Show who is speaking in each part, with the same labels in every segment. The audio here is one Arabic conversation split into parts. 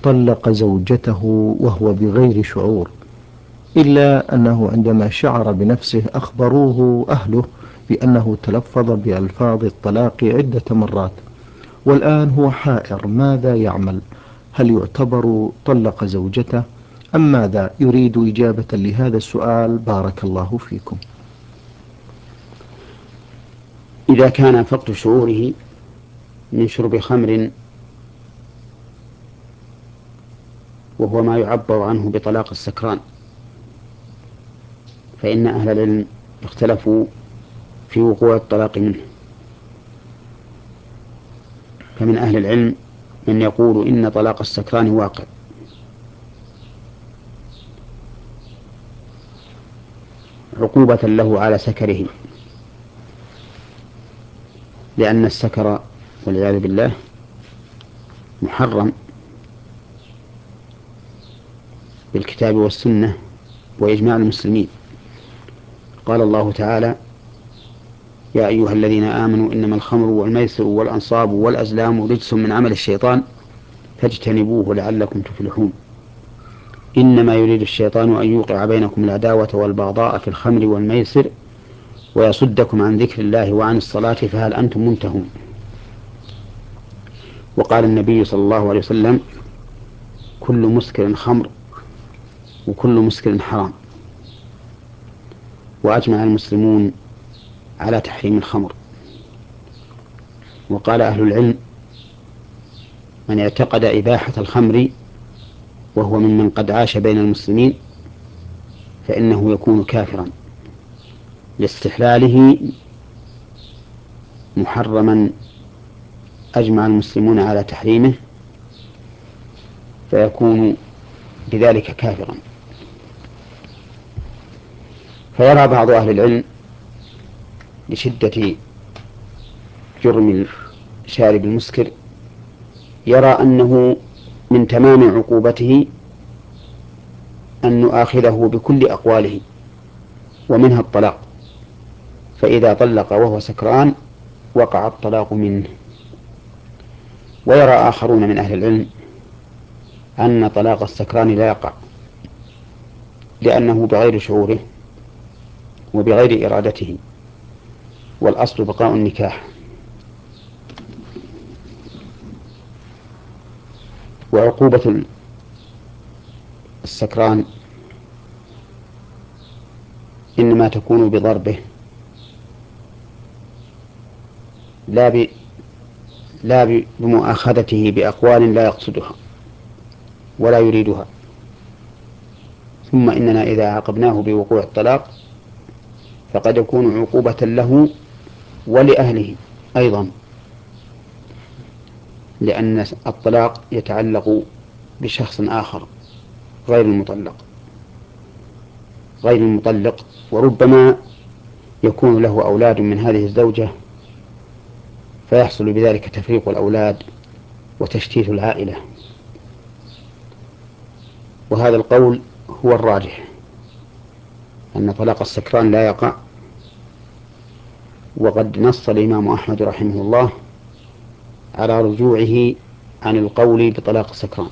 Speaker 1: طلق زوجته وهو بغير شعور، إلا أنه عندما شعر بنفسه أخبروه أهله بأنه تلفظ بألفاظ الطلاق عدة مرات، والآن هو حائر ماذا يعمل؟ هل يعتبر طلق زوجته أم ماذا؟ يريد إجابة لهذا السؤال بارك الله فيكم.
Speaker 2: إذا كان فقد شعوره من شرب خمر وهو ما يعبر عنه بطلاق السكران، فإن أهل العلم اختلفوا في وقوع الطلاق منه. فمن أهل العلم من يقول إن طلاق السكران واقع، عقوبة له على سكره، لأن السكر والعياذ بالله محرم بالكتاب والسنة وإجماع المسلمين. قال الله تعالى: يا أيها الذين آمنوا إنما الخمر والميسر والأنصاب والأزلام رجس من عمل الشيطان فاجتنبوه لعلكم تفلحون. إنما يريد الشيطان أن يوقع بينكم العداوة والبغضاء في الخمر والميسر ويصدكم عن ذكر الله وعن الصلاة فهل أنتم منتهون. وقال النبي صلى الله عليه وسلم: كل مسكر خمر وكل مسكر حرام. وأجمع المسلمون على تحريم الخمر. وقال أهل العلم: من اعتقد إباحة الخمر وهو ممن قد عاش بين المسلمين فإنه يكون كافرا لاستحلاله محرما أجمع المسلمون على تحريمه، فيكون بذلك كافرا. فيرى بعض أهل العلم لشدة جرم شارب المسكر، يرى أنه من تمام عقوبته أن نؤاخذه بكل أقواله ومنها الطلاق، فإذا طلق وهو سكران وقع الطلاق منه. ويرى آخرون من أهل العلم أن طلاق السكران لا يقع، لأنه بغير شعوره وبغير إرادته، والأصل بقاء النكاح. وعقوبة السكران إنما تكون بضربه لا بمؤاخذته بأقوال لا يقصدها ولا يريدها. ثم إننا إذا عاقبناه بوقوع الطلاق فقد يكون عقوبة له ولأهله أيضا، لأن الطلاق يتعلق بشخص آخر غير المطلق، وربما يكون له أولاد من هذه الزوجة فيحصل بذلك تفريق الأولاد وتشتيت العائلة. وهذا القول هو الراجح، أن طلاق السكران لا يقع. وقد نص الإمام أحمد رحمه الله على رجوعه عن القول بطلاق السكران،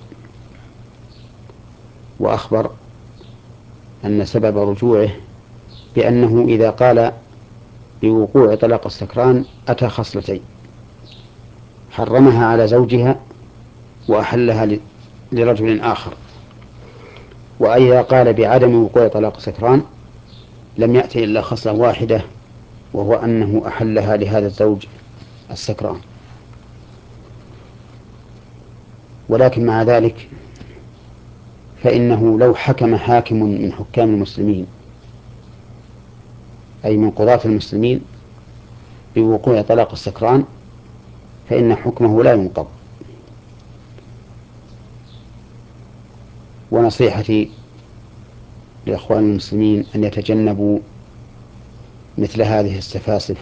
Speaker 2: وأخبر أن سبب رجوعه بأنه إذا قال بوقوع طلاق السكران أتى خصلتين: حرمها على زوجها وأحلها لرجل آخر. وإذا قال بعدم وقوع طلاق السكران لم يأتي إلا خصلة واحدة، وهو أنه أحلها لهذا الزوج السكران. ولكن مع ذلك فإنه لو حكم حاكم من حكام المسلمين أي من قضاة المسلمين بوقوع طلاق السكران فإن حكمه لا ينقض. ونصيحتي لإخوان المسلمين أن يتجنبوا مثل هذه السفاسف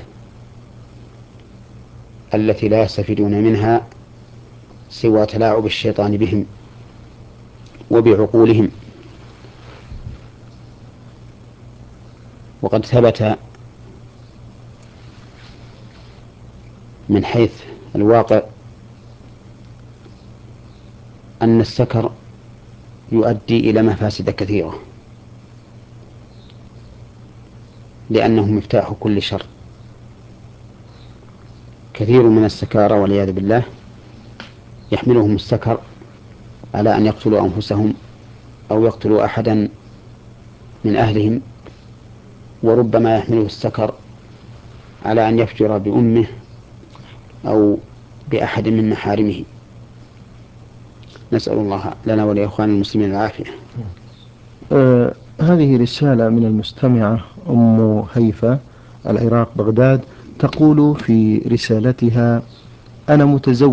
Speaker 2: التي لا يستفيدون منها سوى تلاعب الشيطان بهم وبعقولهم. وقد ثبت من حيث الواقع أن السكر يؤدي إلى مفاسد كثيرة، لأنه مفتاح كل شر. كثير من السكارى والعياذ بالله يحملهم السكر على أن يقتلوا أنفسهم أو يقتلوا أحدا من أهلهم، وربما يحمله السكر على أن يفجر بأمه أو بأحد من محارمه. نسأل الله لنا ولإخوان المسلمين العافية.
Speaker 1: هذه رسالة من المستمعة أم هيفا، العراق بغداد، تقول في رسالتها: أنا متزوج